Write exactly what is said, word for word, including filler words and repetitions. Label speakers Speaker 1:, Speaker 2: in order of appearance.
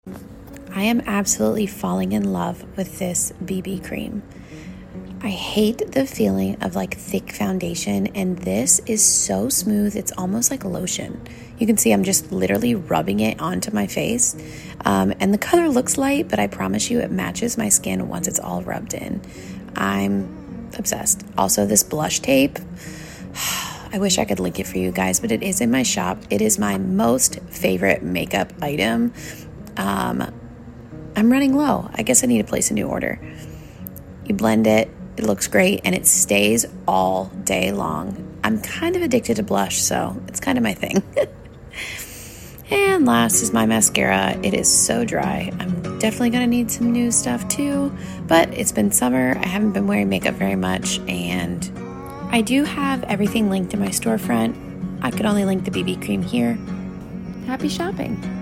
Speaker 1: I am absolutely falling in love with this B B cream. I hate the feeling of like thick foundation, and this is so smooth. It's almost like lotion. You can see I'm just literally rubbing it onto my face. Um, and the color looks light, but I promise you it matches my skin once it's all rubbed in. I'm obsessed. Also, this blush tape. I wish I could link it for you guys, but it is in my shop. It is my most favorite makeup item. Um, I'm running low. I guess I need to place a new order. You blend it. It looks great, and it stays all day long. I'm kind of addicted to blush, so it's kind of my thing. And last is my mascara. It is so dry. I'm definitely going to need some new stuff too, but it's been summer. I haven't been wearing makeup very much, and I do have everything linked in my storefront. I could only link the B B cream here. Happy shopping.